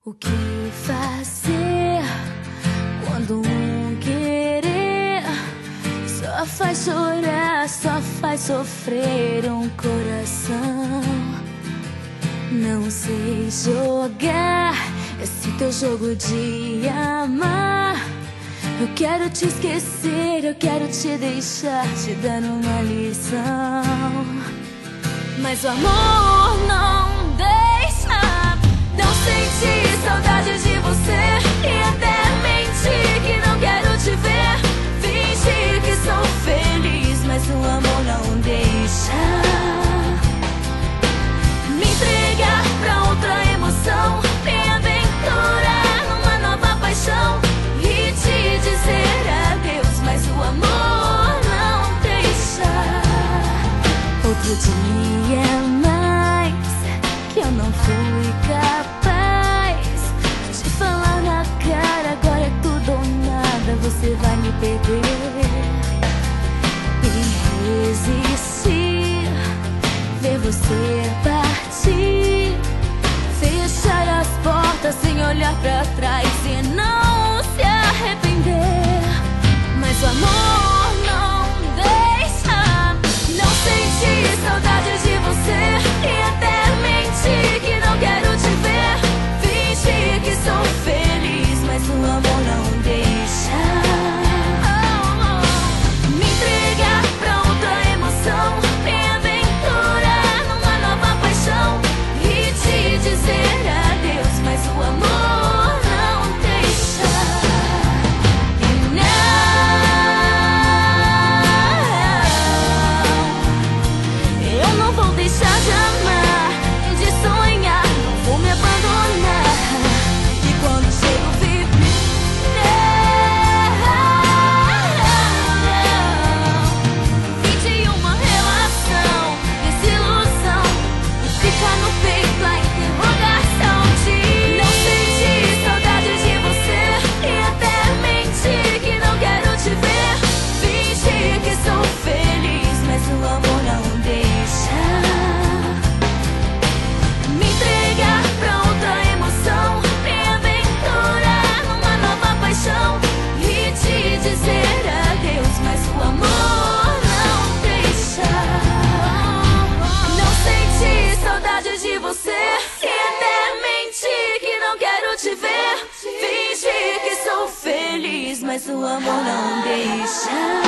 O que fazer quando um querer só faz chorar, só faz sofrer um coração? Não sei jogar esse teu jogo de amar. Eu quero te esquecer, eu quero te deixar, te dando uma lição. Mas o amor não deixa. Não senti saudade de você e até menti que não quero te ver. Fingi que sou feliz, mas o amor não deixa. Me entregar pra outra emoção, me aventurar numa nova paixão e te dizer adeus, mas o amor não deixa. Outro dia mais que eu não fui capaz de falar na cara, agora é tudo ou nada, você vai me perder. E resistir, ver você partir, fechar as portas sem olhar pra trás e não se arrepender. Mas o amor não deixa. Não senti saudade de você e até menti que não quero te ver. Fingi que sou feliz, mas o amor não deixa. Me entregar pra outra emoção, me aventurar numa nova paixão e te dizer adeus, mas o amor não deixa. E não, eu não vou deixar de amar, nem de sonhar, não vou me abandonar. E quando chego vivo, fim de uma relação, desilusão, e fica no peito a interrogação de não senti saudade de você e até menti que não quero te ver. Fingi que sou feliz, mas o amor não deixa. Me entregar pra outra emoção, me aventurar numa nova paixão e te dizer adeus, mas o amor não deixa. Não senti saudade de você e até menti que não quero te ver. Fingi que sou feliz, mas o amor não deixa.